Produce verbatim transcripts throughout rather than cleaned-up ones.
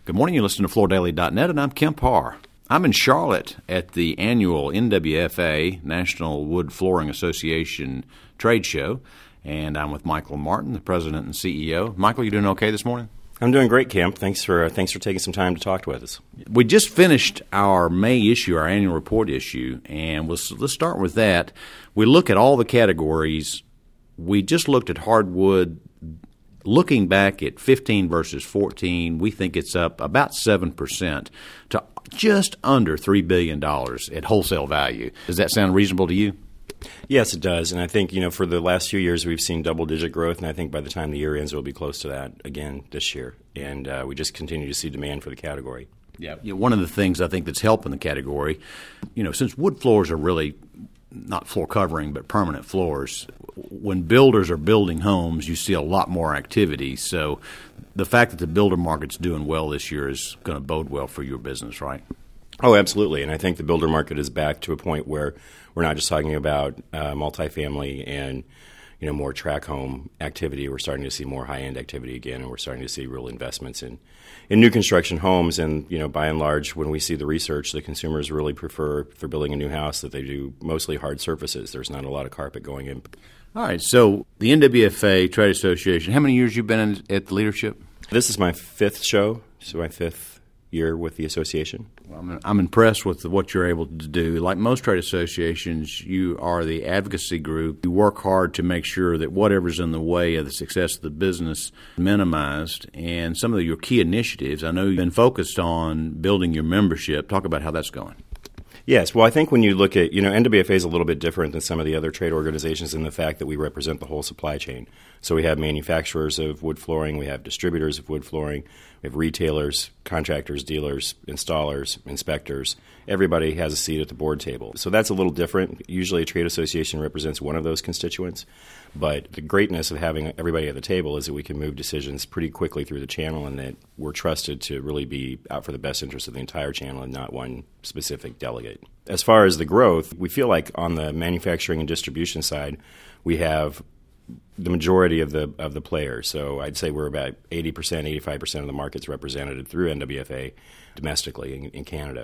Good morning. You listen to floor daily dot net, and I'm Kemp Harr. I'm in Charlotte at the annual N W F A, National Wood Flooring Association trade show, and I'm with Michael Martin, the president and C E O. Michael, you doing okay this morning? I'm doing great, Kemp. Thanks for uh, thanks for taking some time to talk with us. We just finished our May issue, our annual report issue, and we'll, let's start with that. We look at all the categories. We just looked at hardwood. Looking back at fifteen versus fourteen, we think it's up about seven percent to just under three billion dollars at wholesale value. Does that sound reasonable to you? Yes, it does. And I think, you know, for the last few years, we've seen double-digit growth, and I think by the time the year ends, we'll be close to that again this year. And uh, we just continue to see demand for the category. Yeah. You know, one of the things I think that's helping the category, you know, since wood floors are really not floor covering, but permanent floors, when builders are building homes, you see a lot more activity. So the fact that the builder market's doing well this year is going to bode well for your business, right? Oh, absolutely. And I think the builder market is back to a point where we're not just talking about uh, multifamily and, you know, more track home activity. We're starting to see more high-end activity again, and we're starting to see real investments in, in new construction homes. And, you know, by and large, when we see the research, the consumers really prefer, for building a new house, that they do mostly hard surfaces. There's not a lot of carpet going in. All right. So the N W F A Trade Association, how many years you been in, at the leadership? This is my fifth show, so my fifth year with the association. Well, I'm, I'm impressed with what you're able to do. Like most trade associations, you are the advocacy group. You work hard to make sure that whatever's in the way of the success of the business is minimized. And some of your key initiatives, I know you've been focused on building your membership. Talk about how that's going. Yes. Well, I think when you look at, you know, N W F A is a little bit different than some of the other trade organizations in the fact that we represent the whole supply chain. So we have manufacturers of wood flooring, we have distributors of wood flooring, we have retailers, contractors, dealers, installers, inspectors. Everybody has a seat at the board table. So that's a little different. Usually a trade association represents one of those constituents. But the greatness of having everybody at the table is that we can move decisions pretty quickly through the channel, and that we're trusted to really be out for the best interest of the entire channel and not one specific delegate. As far as the growth, we feel like on the manufacturing and distribution side, we have the majority of the of the players. So I'd say we're about eighty percent, eighty-five percent of the market's represented through N W F A domestically in, in Canada.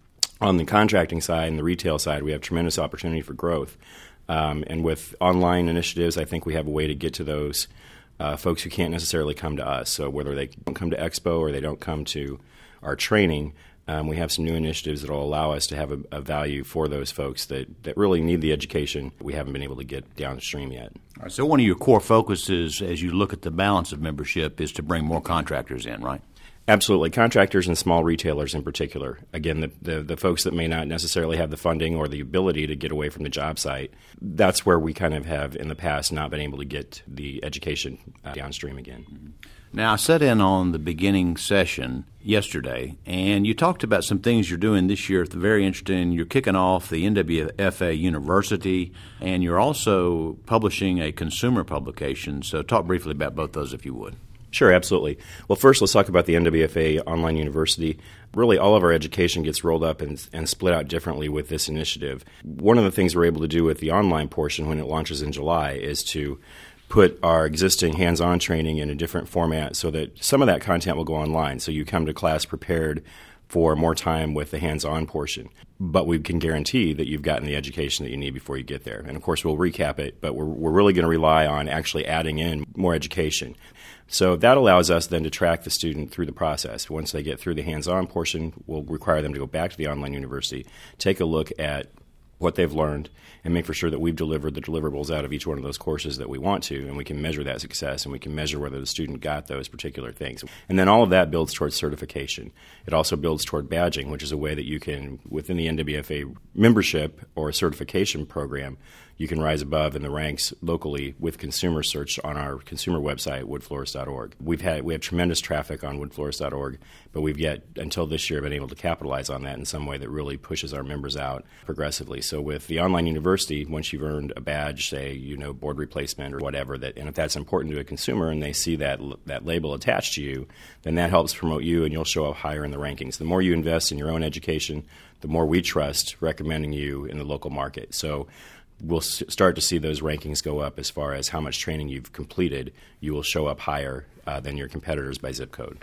On the contracting side and the retail side, we have tremendous opportunity for growth. Um, and with online initiatives, I think we have a way to get to those uh, folks who can't necessarily come to us. So whether they don't come to Expo or they don't come to our training, um, we have some new initiatives that will allow us to have a, a value for those folks that, that really need the education we haven't been able to get downstream yet. All right, so one of your core focuses as you look at the balance of membership is to bring more contractors in, right? Absolutely. Contractors and small retailers in particular. Again, the, the, the folks that may not necessarily have the funding or the ability to get away from the job site, that's where we kind of have in the past not been able to get the education uh, downstream again. Now, I sat in on the beginning session yesterday, and you talked about some things you're doing this year. It's very interesting. You're kicking off the N W F A University, and you're also publishing a consumer publication. So talk briefly about both those, if you would. Sure, absolutely. Well, first, let's talk about the N W F A Online University. Really, all of our education gets rolled up and, and split out differently with this initiative. One of the things we're able to do with the online portion when it launches in July is to put our existing hands-on training in a different format so that some of that content will go online. So you come to class prepared for more time with the hands-on portion. But we can guarantee that you've gotten the education that you need before you get there. And, of course, we'll recap it, but we're, we're really going to rely on actually adding in more education. So that allows us then to track the student through the process. Once they get through the hands-on portion, we'll require them to go back to the online university, take a look at what they've learned, and make for sure that we've delivered the deliverables out of each one of those courses that we want to, and we can measure that success, and we can measure whether the student got those particular things. And then all of that builds towards certification. It also builds toward badging, which is a way that you can, within the N W F A membership or certification program, you can rise above in the ranks locally with consumer search on our consumer website, wood florist dot org. We've had we have tremendous traffic on wood florist dot org, but we've yet until this year been able to capitalize on that in some way that really pushes our members out progressively. So with the online university, once you've earned a badge, say you know board replacement or whatever, that and if that's important to a consumer and they see that that label attached to you, then that helps promote you and you'll show up higher in the rankings. The more you invest in your own education, the more we trust recommending you in the local market. So we'll start to see those rankings go up as far as how much training you've completed. You will show up higher uh, than your competitors by zip code.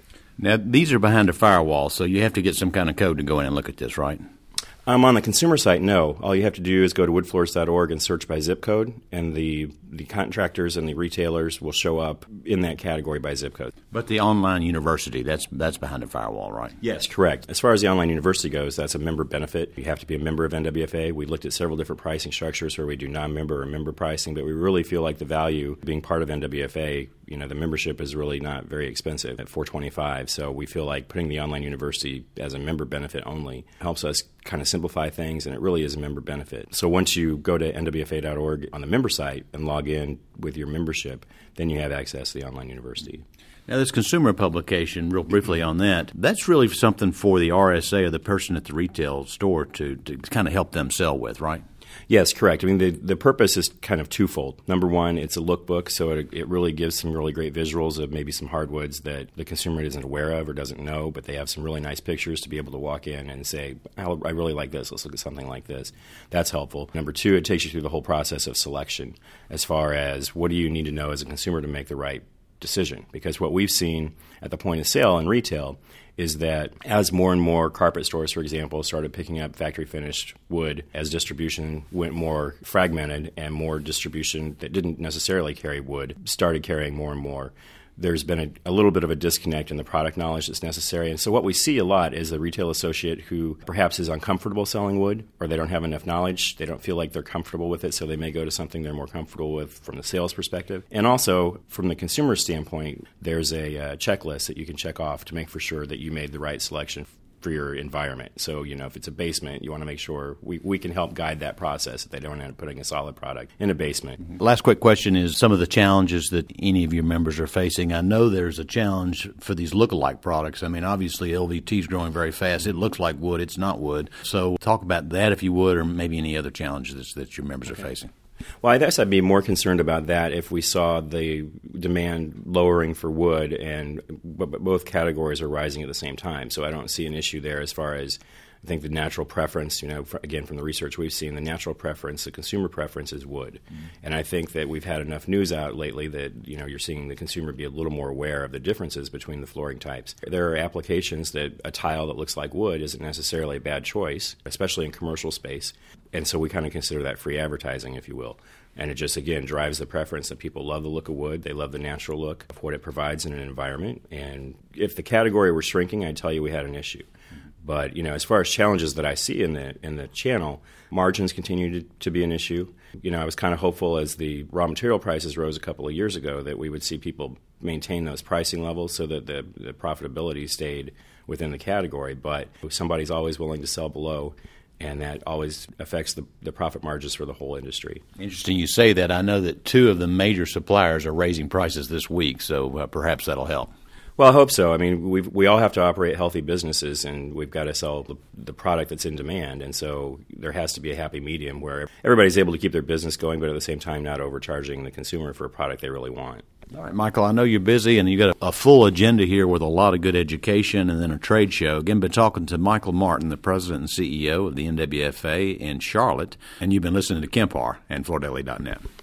Now, these are behind a firewall, so you have to get some kind of code to go in and look at this, right? Um, on the consumer site, no. All you have to do is go to wood floors dot org and search by zip code, and the, the contractors and the retailers will show up in that category by zip code. But the online university, that's that's behind a firewall, right? Yes, correct. As far as the online university goes, that's a member benefit. You have to be a member of N W F A. We looked at several different pricing structures where we do non-member or member pricing, but we really feel like the value of being part of N W F A, you know, the membership is really not very expensive at four hundred twenty-five dollars. So we feel like putting the online university as a member benefit only helps us kind of simplify things, and it really is a member benefit. So once you go to N W F A dot org on the member site and log in with your membership, then you have access to the online university. Now, this consumer publication, real briefly on that, that's really something for the R S A or the person at the retail store to, to kind of help them sell with, right? Yes, correct. I mean, the, the purpose is kind of twofold. Number one, it's a lookbook, so it, it really gives some really great visuals of maybe some hardwoods that the consumer isn't aware of or doesn't know, but they have some really nice pictures to be able to walk in and say, I really like this. Let's look at something like this. That's helpful. Number two, it takes you through the whole process of selection as far as what do you need to know as a consumer to make the right decision. Because what we've seen at the point of sale in retail is that as more and more carpet stores, for example, started picking up factory-finished wood, as distribution went more fragmented and more distribution that didn't necessarily carry wood started carrying more and more, there's been a, a little bit of a disconnect in the product knowledge that's necessary. And so what we see a lot is a retail associate who perhaps is uncomfortable selling wood, or they don't have enough knowledge, they don't feel like they're comfortable with it, so they may go to something they're more comfortable with from the sales perspective. And also, from the consumer standpoint, there's a uh, checklist that you can check off to make for sure that you made the right selection for your environment. So, you know, if it's a basement, you want to make sure we, we can help guide that process if they don't end up putting a solid product in a basement. Mm-hmm. Last quick question is some of the challenges that any of your members are facing. I know there's a challenge for these look-alike products. I mean, obviously L V T is growing very fast. It looks like wood. It's not wood. So talk about that if you would, or maybe any other challenges that your members okay. are facing. Well, I guess I'd be more concerned about that if we saw the demand lowering for wood and both categories are rising at the same time. So I don't see an issue there as far as I think the natural preference, you know, again, from the research we've seen, the natural preference, the consumer preference is wood. Mm-hmm. And I think that we've had enough news out lately that, you know, you're seeing the consumer be a little more aware of the differences between the flooring types. There are applications that a tile that looks like wood isn't necessarily a bad choice, especially in commercial space. And so we kind of consider that free advertising, if you will. And it just, again, drives the preference that people love the look of wood. They love the natural look of what it provides in an environment. And if the category were shrinking, I'd tell you we had an issue. But, you know, as far as challenges that I see in the in the channel, margins continue to, to be an issue. You know, I was kind of hopeful as the raw material prices rose a couple of years ago that we would see people maintain those pricing levels so that the, the profitability stayed within the category. But somebody's always willing to sell below, and that always affects the, the profit margins for the whole industry. Interesting you say that. I know that two of the major suppliers are raising prices this week, so uh, perhaps that'll help. Well, I hope so. I mean, we we all have to operate healthy businesses, and we've got to sell the, the product that's in demand. And so there has to be a happy medium where everybody's able to keep their business going, but at the same time not overcharging the consumer for a product they really want. All right, Michael, I know you're busy, and you got a, a full agenda here with a lot of good education and then a trade show. Again, been talking to Michael Martin, the president and C E O of the N W F A in Charlotte, and you've been listening to Kemp Harr and Flordelli dot net.